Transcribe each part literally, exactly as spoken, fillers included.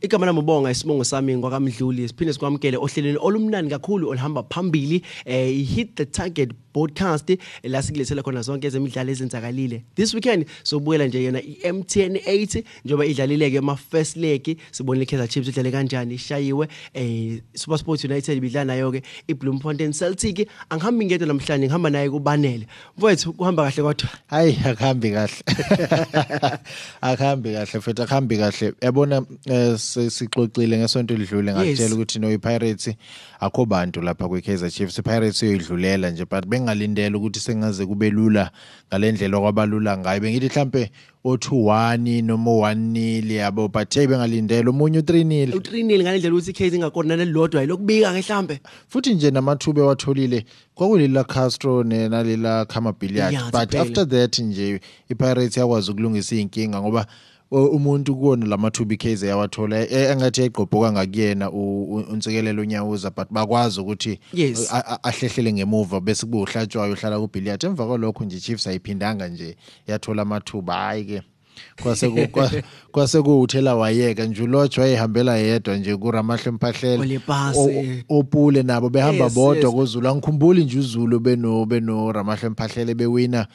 Igama lami ubonga isibongo sami ngwakamdluli siphinde sikwamukele ohlelweni olumnandi kakhulu olihamba phambili eh Hit the Target podcast la sikulethela khona zonke ezemidlalo ezenzakalile. This weekend sobuyela nje yena i-M T N eight njoba idlalile ke ama first leg sibonile Kaizer Chiefs idlale kanjani ishayiwe eh SuperSport United bidlala nayo ke iBloemfontein Celtic. Angihambi ngedwa namhlanje ngihamba naye kubanele. Mfowethu kuhamba kahle kodwa. Hayi akuhambi kahle. Akuhambi kahle futhi akuhambi kahle. Yabona sixoxile ngesonto lidlule ngakutshela ukuthi no iPirates akho bantu lapha kweKaizer Chiefs. iPirates uyidlulela nje but bengalindela ukuthi sengaze kube lula ngalendlela kwabalula ngayo. Bengithi mhlambe o two one noma one nil yabo but hey bengalindela omunye u three nil. u three nil ngalendlela ukuthi iKaizer ingakona nelodwa yilokubika ke mhlambe. Futhi nje namathuba watholile kwakulila Castro nalila Kamabiliad yeah, but phela. After that nje iPirates yakwazi ukulungisa inkinga ngoba umuntu kuona lamathuba iKaizer yawathola engathi egqobhoka ngakuyena unsikelelo unyawuza but bakwazi ukuthi ahlehlele ngemuva bese kube uhlatshwayo uhlala kuBilliard. Emva kwalokho nje Chiefs ayiphindanga nje yathola amathuba. Hayi ke kwase kwase kuuthela wayeka nje uLodge wayehambela yedwa nje kuRamahle Mphahlele opule nabo behamba bodwa koZulu. Angikhumbuli nje uZulu beno beno Ramahle Mphahlele bewina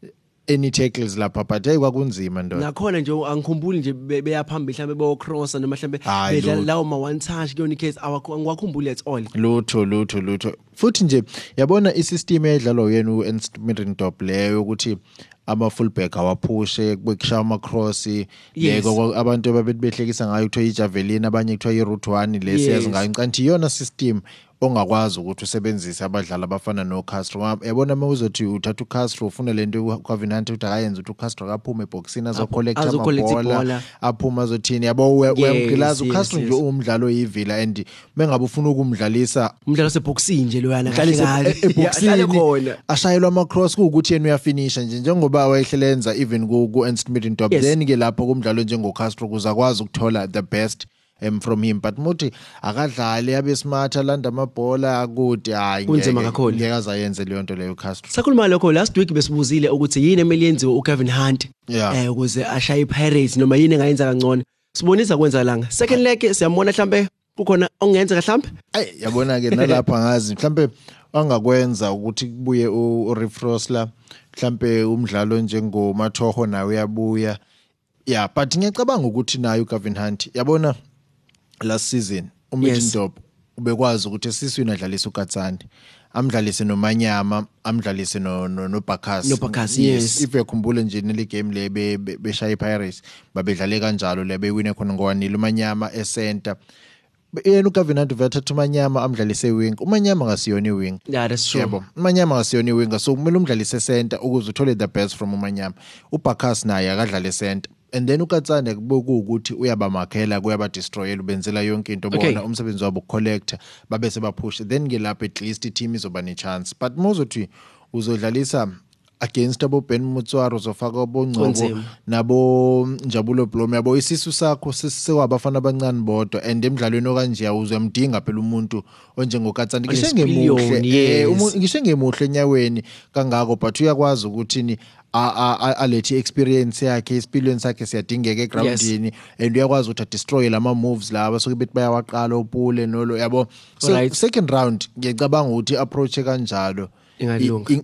any tackles lapha but hey kwakunzima ndoda. Nakhona nje angikhumbuli nje beyaphambili mhlambe beyo cross noma mhlambe bedlala lawo ma one touch kuyona iCase awakhumbuli at all. Lutho lutho lutho. Futhi nje yabona isystem edlalwa yena uErnst Middendorp leyo ukuthi ama fullback awaphushe kubekushaya ama cross yeko abantu ababehlekisa ngayo kuthiwa iJavelin abanye kuthiwa iRoute one lesiyazi ngayo kanti iyona system ongakwazi ukuthi usebenzise abadlali abafana no Castro. Yabona mawuzothi uthatha uCastro ufuna lento uCovenant uthi akayenza ukuthi uCastro akaphuma eboxini azo collect amabhola aphuma azothini yabo uyamgilaza uCastro nje umdlalo oyivila and mengabe ufuna ukumdlalisa umdlalo oseboxini nje loyana kahle eboxini ashayelwa ama cross ukuthi yena uyafinisha nje njengoba wayehlelenza even ku Ernst Middendorp then ke lapho kumdlalo njengoCastro kuzakwazi ukuthola the best Um, from him but muthi akadlali yabe smart alanda amabhola akude hayi ngeke azayenze leyo nto leyo Castro. Sakhuluma lokho last week besibuzile ukuthi yini emeli yenziwe uKevin Hunt eh ukuze ashaye iPirates noma yini engayenza kangcono. Sibonisa kwenza langa second leg siyambona mhlambe kukhona ongenza mhlambe ay yabona ke nalapha ngazi mhlambe angakwenza ukuthi kubuye uRefrosla mhlambe umdlalo njengoMathoho nawe uyabuya yeah but ngiyacabanga ukuthi nayo uKevin Hunt yabona last season uMiddendorp ubekwazi ukuthi esiswini adlalisa uKatsani amdlalise noManyama amdlalise no no Bakas no Bakas yes if yakhumbule nje nele game le beshaya iPirates babedlale kanjalo le bewine khona ngowanile uManyama eCenter yena uKevin Hunt vethatha uManyama amdlalise wing uManyama ngasiyona iwing. Yeah that's true. Yebo uManyama ngasiyona iwing so kumele umdlalise center ukuze uthole the best from uManyama. uBakas naye akadlale center and then uKatsane kuboku ukuthi uyabamakhela kuyaba destroyer ubenzela yonke into bona umsebenzi wabo collector babe sebapush then ke lapha at least i-team izoba ne chance but mozothi uzodlalisa against abo Ben Mutswaro zofaka bongcobo nabo Njabulo Blom yabo isisu sakho sesiwabafana abancane bodwa and emidlalweni okanje awuzemdinga phela umuntu onjengoKatsani ngisho ngemuhle umuntu ngisho ngemuhle enyaweni kangako but uyakwazi ukuthi ni alethi experience yakhe experience yakhe siyadingeka egroundini and uyakwazi ukuthi destroy lama moves laba soke bethi bayawaqala upule nolo yabo so second round ngiyacabanga ukuthi approach kanjalo ingalunga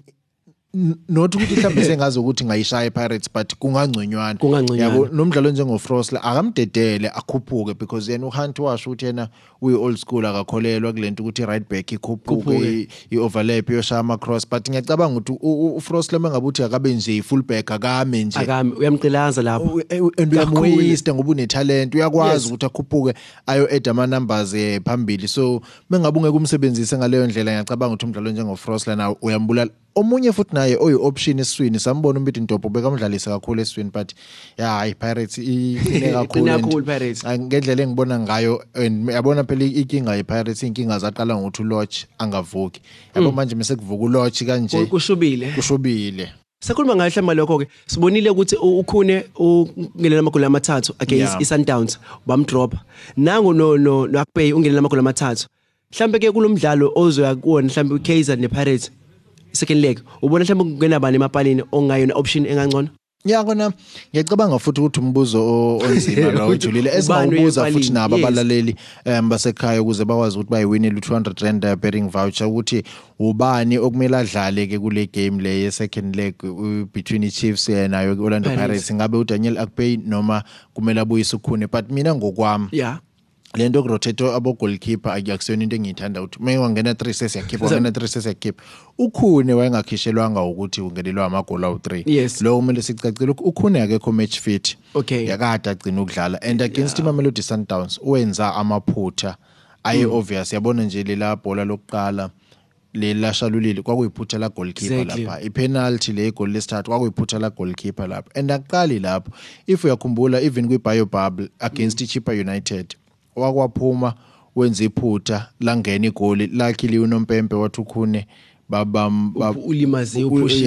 not ukuthi mhlawumbe sengazi ukuthi ngayishaya iPirates but kungangconywana yabo nomdlalo njengofrosla akamdedele akhuphuke because yena uHunt washo ukuthi yena uyi old school akakholelwa kulento ukuthi right back ikhuphuke ioverlap yoshaya ama cross but ngiyacabanga ukuthi uFrosla mengabuthi akabe nje ifull back akame nje akame uyamqilaza lapho and uyamwaste ngoba une talent uyakwazi ukuthi akhuphuke ayo add ama numbers phambili so mengabe ungeke umsebenzise ngaleyo ndlela ngiyacabanga ukuthi umdlalo njengofrosla na uyambulala. Omunye futhi naye oyi option eswini sambona uMiddendorp bekamdlalisa kakhulu eswini but yeah iPirates ine kakhulu ngendlela engibona ngayo yabona phela inkinga yePirates inkinga zaqala ngokuthi uLodge angavuki yabo manje mase kuvuka uLodge kanje kushubile kushubile. Sakhuluma ngayo hlamba lokho ke sibonile ukuthi ukhune ungenela amagoli amathathu against iSundowns bamdrop nangu no no noAkpay ungenela amagoli amathathu mhlambe ke kulomdlalo ozoya kuona mhlambe uKaizer nePirates second leg ubona mhlawumbe kungena bani emapalini ongayona option engangcono. Ya kona ngiyacabanga futhi ukuthi umbuzo onzima lo ujulile esingawubuza futhi nabo abalaleli um basekhaya ukuze bakwazi ukuthi bayiwinile u two hundred rand betting voucher ukuthi ubani okumele adlale ke kule game le ye second leg between the Chiefs nayo Orlando Pirates ngabe uDaniel Akpeyi noma kumele abuyise ukhune but mina ngokwami yeah lento kurotate abo goalkeeper akuyakusiyona into engiyithanda ukuthi uma wangena three sets yakhipha wangena three sets yakhipha ukhune wayengakhishelwanga ukuthi ungenelwa amagoli awu three yes. lo kumele sicacile ukhune akekho match fit okay yakade agcina ukudlala and against yeah. Mamelodi Sundowns wenza amaphutha aye mm. obvious yabona nje lela bhola lokuqala lela shalulile kwakuyiphutha la goalkeeper exactly. lapha ipenalty le goal lesithathu kwakuyiphutha la goalkeeper lapha and aqali lapho if uyakhumbula even kwi bio bubble against mm. Chippa United wakwaphuma wenza iphutha langena igoli lakhe uNompempe wathi ukhune baba ulimazi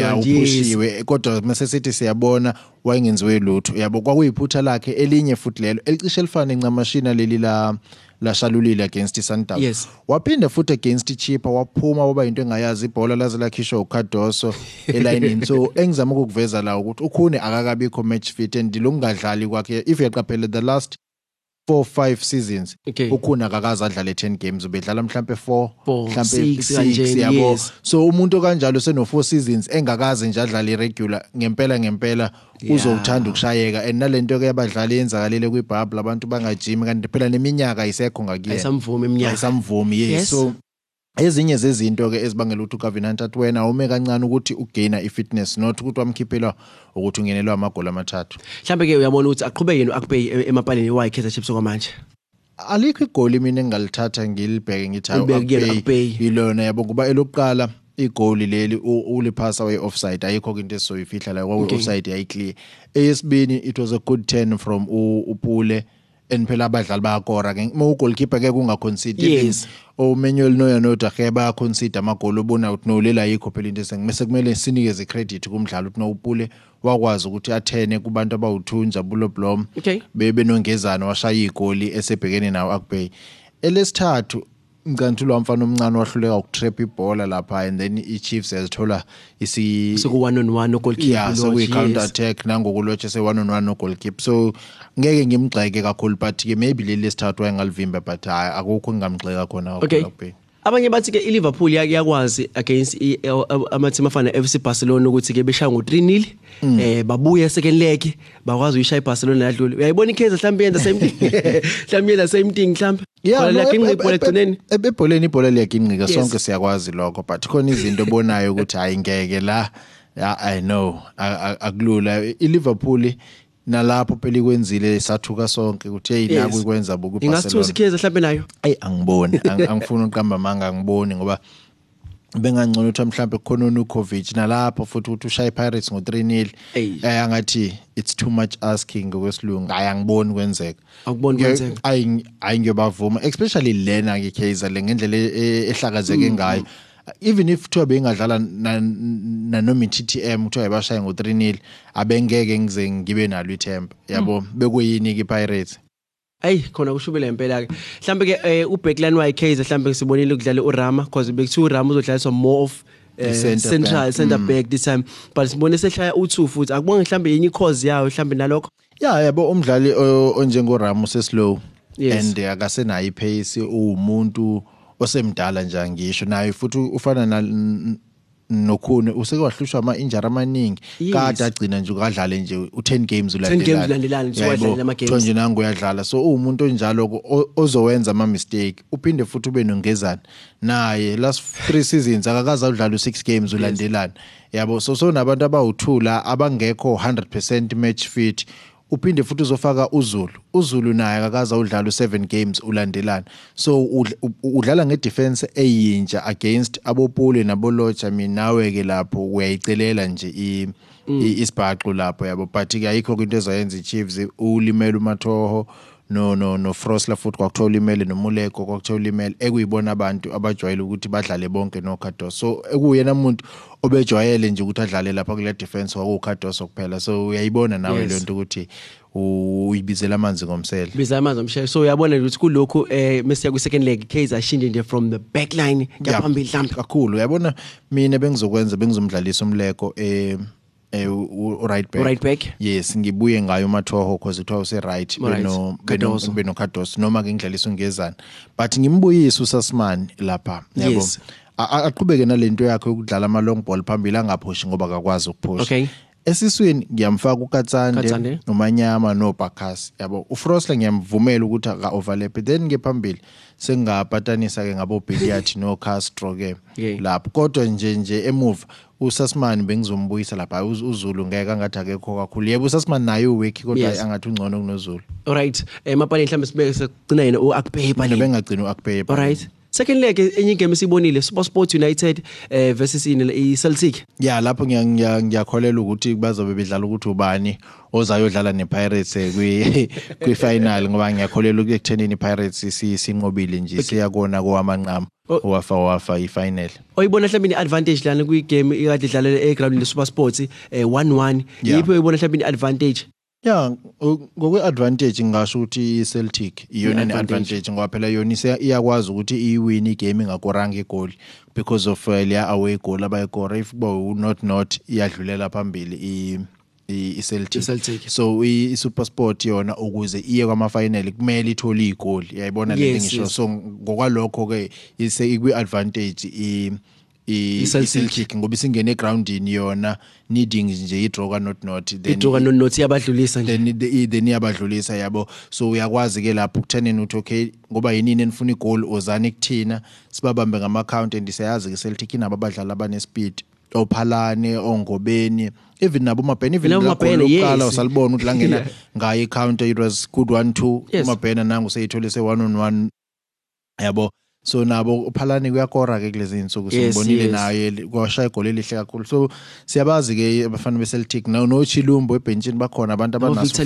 upushiwe kodwa mase sithi siyabona wayengenziwe lutho yabo kwakuyiphutha lakhe elinye futhi lelo elicishe elifana encamashina leli la la shalulile against Sundowns yes. waphinda futhi against Chippa waphuma waba into engayazi ibhola laze lakhishwa uKadoso elineni so engizama ukuveza la ukuthi ukhune akakabikho match fit and longadlali kwakhe if uyaqaphela the last four five seasons okay. ukhuna akakaza adlale ten games ubedlala mhlambe four mhlambe six yabo so umuntu kanjalo seno four seasons engakaze nje adlale regular ngempela ngempela yeah. uzowuthanda ukushayeka and nalento ke yabadlali yenzakalele kwibubble abantu bangajimi kanti phela neminyaka isekho ngakiye ayisamvumi iminyaka ayisamvumi yes, yes. so ezinye zezinto ke ezibangela ukuthi uGavin Hunt wena ume kancane ukuthi ugaina ifitness not ukuthi wamkhiphela ukuthi ungenelwa amagoli amathathu mhlambe ke uyabona ukuthi aqhubeke yena uAkpeyi emapaleni wayi Kaizer Chiefs okwamanje alikho igoli mina engalithatha ngilibheke ngithi uAkpeyi yilona yabo kuba elokuqala igoli leli uliphasa way offside ayikho into esizoyifihla la kwa offside yayiclear eyesibini it was a good ten from uPule and phela abadlali bayakora ke uma ugoalkeeper ke kungaconcede yes. o Manuel Neuer no Dage bayaconcede amagoli obona ukuthi no lela yikho phela into esengimese kumele sinikeze credit kumdlalo ukuthi no uPule wakwazi ukuthi athene kubantu abawuthunja bulo Blom okay. bebe nongezana washaya igoli esebhekene nawo Akpeyi elesithathu Mkantulo wamfana omncane wahluleka ukutrap ibhola lapha and then iChiefs yazithola isi soku one on one no goalkeeper yeah so we counter attack nangokulotshe se one on one no goalkeeper so ngeke ngimgxeke kakhulu but ke maybe leli sithathu wayengalivimba but akukho ngingamgxeka khona okay. Abanye bathi ke iLiverpool yake yakwazi against ama team afana F C Barcelona ukuthi ke beshaya ngo three nil mm. eh babuya second leg bakwazi uyishaya iBarcelona yadlule uyayibona iCaizer mhlambe yenza same thing mhlambe yenza same thing mhlambe yeah la kinqi ibhola egcineni ebholeni ibhola liyaginqika sonke siyakwazi lokho but khona izinto obonayo ukuthi ayingeke la I know akulula iLiverpool nalapho phela ikwenzile sathuka sonke ukuthi hey naku ikwenza buku Barcelona ingathusa iCaizer mhlambe nayo hey angiboni angifuni uqamba manga angiboni ngoba bengangcono ukuthi mhlambe khona uNukovic nalapho futhi ukuthi ushaya iPirates ngo three nil eh angathi it's too much asking ngokwesilungu ayangiboni kwenzeka akuboni kwenzeka ayi ayingiyobavuma especially lena ke Kaizer lengendlela ehlakazeke ngayo even if kuthiwa bengadlala na noma T T M kuthiwa yabashaya ngo three nil abengeke ngize ngibe nalo ithemba yabo bekuyini ke Pirates ay khona kushubela impela ke mhlambe ke uBackline wa Kaizer mhlambe sibonile ukudlala uRama because bekuthiwa uRama uzodlaliswa more of uh, central center mm. back this time but sibone sehlaya u two futhi akubonge mhlambe yenye cause yawo mhlambe nalokho yeah yabo umdlali onjengo Rama seslow yes. and akasenayo ipace umuntu osemdala nje ngisho naye futhi ufana na nokhune useke wahlushwa ama injury amaningi kade agcina nje ukadlala nje u ten games ulandelana ten games ulandelana nje wadlala ama games nje nangu uyadlala so umuntu onjalo ozowenza ama mistake uphinde futhi ube nongezana naye last three seasons akakaza udlala u six games ulandelana yabo so so nabantu abawuthula abangekho one hundred percent match fit uphinde futhi uzofaka uZulu uZulu naye akakaza udlala u seven games ulandelana so udlala ngedefense eyintsha against abopule nabolocha mina nawe ke lapho uyayicelela nje i isibhaqo lapho yabo but ke ayikho into ezayenza iChiefs ulimela uMathoho no no no Frosla futhi kwakuthola ulimele noMuleko kwakuthola ulimele ekuyibona abantu abajwayele ukuthi badlale bonke noKhadoso so ekuyena umuntu obejwayele nje ukuthi adlale lapha kule defense wakuKhadoso kuphela so uyayibona nawe yes. lento ukuthi uyibizela amanzi ngomsele bizela amanzi omshaya so uyabona ukuthi kulokho eh mesiya ku second leg Kaizer ashinde nje from the back line yaphambili mhlambe kakhulu uyabona mina bengizokwenza bengizomdlalisa uMleko eh eh u right back right back yes ngibuye ngayo Mathoho because uthiwa use right beno beno Cardoso. beno Cardoso noma ke ngidlalisa ungezana but ngimbuyisa uSasman lapha yabo Yes. aqhubeke nalento yakhe ukudlala ama long ball phambili angaphushi ngoba akakwazi ukuphusha Okay. esiswini ngiyamfaka Katsande. uKatsande uManyama noBakhasi yabo uFrosler ngiyamvumela ukuthi aka overlap then ngephambili sengapatanisa ke ngabo Billiard no Castro ke Yeah. lapho kodwa nje nje emuva uSasman bengizombuyisa lapha uZulu ngeke angathi akekho kakhulu yebo uSasman naye uweki kodwa Yes. angathi ungcono kunoZulu alright eh mapani mhlambe sibeke sigcina yena uAkpay pali bengagcina uAkpay alright second leg enye game sibonile SuperSport United eh versus ini iCeltic ya lapho ngiya ngiyakholela ukuthi bazobe bedlala ukuthi ubani ozayodlala nePirates kwi kwi final ngoba ngiyakholela ukuthi ekuthenini iPirates sinqobile nje siyakona kowamanqamo wafa wafa ifinal oyibona mhlawumbe iadvantage lana kwi game ikade idlalela eground leSuperSport eh one one yipho oyibona mhlawumbe iadvantage ya ngokwe advantage ngisho ukuthi iCeltic iyona neadvantage ngoba phela yona iyakwazi ukuthi iwin igame ngakoranga igoli because of uh, leya away goal abayikora if bo not not iyadlulela phambili i iCeltic so iSuperSport yona ukuze iye kwama final kumele ithole igoli uyayibona le ngisho so ngokwalokho ke ise ikwi advantage i iCeltic ngoba isingene egroundini yona needing nje idraw ka not not then idraw ka not not yabadlulisa nje then then yabadlulisa yabo so uyakwazi ke lapho ukutheneni uthi okay ngoba yinini enifuna igoal ozani kuthina sibabambe ngama account and siyazi ke iCeltic inabo abadlali abane speed ophalane ongobeni even nabo mabhena even lokala usalibona ukuthi la ngena ngaye counter it was good one two mabhena nangu seyithole se one on one yabo so nabo uphalani kuyakora ke kulezi insuku simbonile naye kwashaya igoli elihle kakhulu so siyabazi ke abafana beCeltic no no Chilumbo ebenchini bakhona abantu abanaso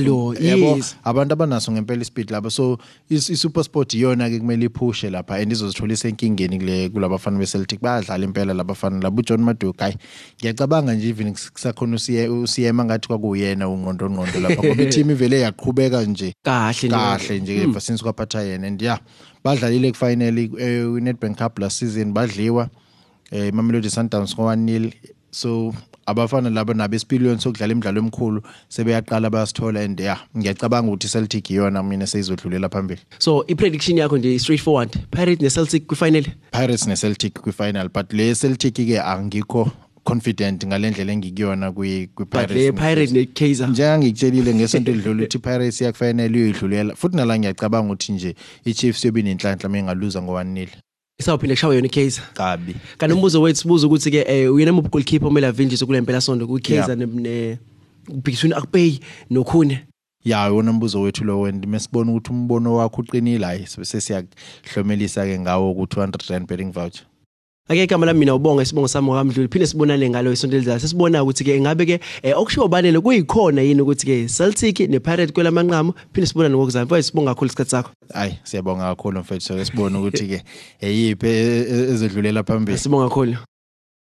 yabo abantu abanaso ngempela ispeed lapha so iSuperSport iyona ke kumele iphushe lapha and izozithola isenkingeni kule kulabafana beCeltic bayadlala impela labafana labo John Maduka hayi ngiyacabanga nje even kusakhona usiye usiyema ngathi kwakuyena ungqondo ngqondo lapha ngoba i-team ivele yaqhubeka nje kahle kahle nje ever since kwaphatha yena and yeah badlalile kufinally iNedbank Cup last season badliwa eh Mamelodi Sundowns ngo one nil so abafana laba nabe experience sokudlala imidlalo emkhulu sebeyaqala bayasithola and yeah ngiyacabanga ukuthi iCeltic iyona mina seyizodlulela phambili so iprediction yakho nje straightforward Pirates neCeltic kwifinal Pirates neCeltic kwifinal but le Celtic ke angikho confident ngalendlela engikuyona kwi Pirates le Pirates neKaizer njenga ngikutshelile ngesonto edlule ukuthi Pirates yakufanele uyidlulela futhi nala ngiyacabanga ukuthi nje iChiefs yobe nenhlanhla mengaluza ngo one nil isawuphinde kushawa yona iKaizer kabi kana umbuzo wethu sibuza ukuthi ke uyena mu goalkeeper omele avinjise kule mpela sonto kuKaizer ne between Akpay noKhune ya wona umbuzo wethu lo wena mesibona ukuthi umbono wakho uqinile hayi sesiyahlomelisa ke ngawo ku two hundred rand betting voucher ake igama lami mina ubonga isibongo sami ngokamdluli phinde sibonane ngalo isonto elizayo sesibona ukuthi ke ngabe ke okushiwo banele kuyikhona yini ukuthi ke Celtic nePirates kwelamanqamo phinde sibonane ngokuzama mfowethu sibonga kakhulu isikhathi sakho hayi siyabonga kakhulu mfowethu so sibona ukuthi ke eyiphi ezedlulela phambili sibonga kakhulu